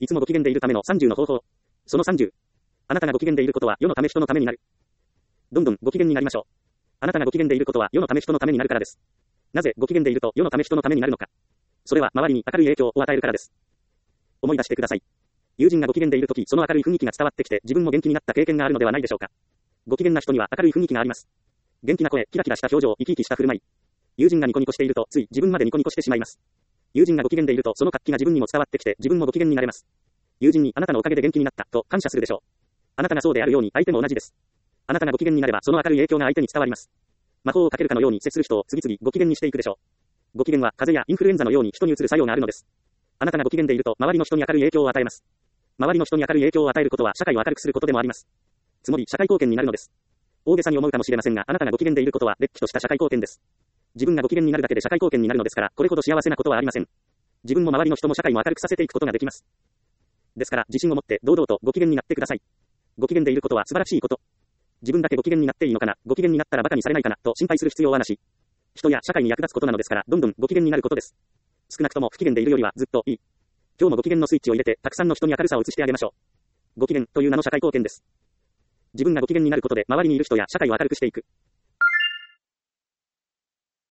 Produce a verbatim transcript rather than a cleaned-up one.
いつもご機嫌でいるためのさんじゅうの方法。そのさんじゅう。あなたがご機嫌でいることは世のため人のためになる。どんどんご機嫌になりましょう。あなたがご機嫌でいることは世のため人のためになるからです。なぜご機嫌でいると世のため人のためになるのか。それは周りに明るい影響を与えるからです。思い出してください。友人がご機嫌でいるとき、その明るい雰囲気が伝わってきて自分も元気になった経験があるのではないでしょうか。ご機嫌な人には明るい雰囲気があります。元気な声、キラキラした表情、生き生きした振る舞い。友人がニコニコしているとつい自分までニコニコしてしまいます。友人がご機嫌でいるとその活気が自分にも伝わってきて自分もご機嫌になれます。友人にあなたのおかげで元気になったと感謝するでしょう。あなたがそうであるように相手も同じです。あなたがご機嫌になればその明るい影響が相手に伝わります。魔法をかけるかのように接する人を次々ご機嫌にしていくでしょう。ご機嫌は風邪やインフルエンザのように人に移る作用があるのです。あなたがご機嫌でいると周りの人に明るい影響を与えます。周りの人に明るい影響を与えることは社会を明るくすることでもあります。つまり社会貢献になるのです。大げさに思うかもしれませんが、あなたがご機嫌でいることはれっきとした社会貢献です。自分がご機嫌になるだけで社会貢献になるのですから、これほど幸せなことはありません。自分も周りの人も社会も明るくさせていくことができます。ですから自信を持って堂々とご機嫌になってください。ご機嫌でいることは素晴らしいこと。自分だけご機嫌になっていいのかな、ご機嫌になったら馬鹿にされないかなと心配する必要はなし。人や社会に役立つことなのですから、どんどんご機嫌になることです。少なくとも不機嫌でいるよりはずっといい。今日もご機嫌のスイッチを入れてたくさんの人に明るさを移してあげましょう。ご機嫌という名の社会貢献です。自分がご機嫌になることで周りにいる人や社会を明るくしていく。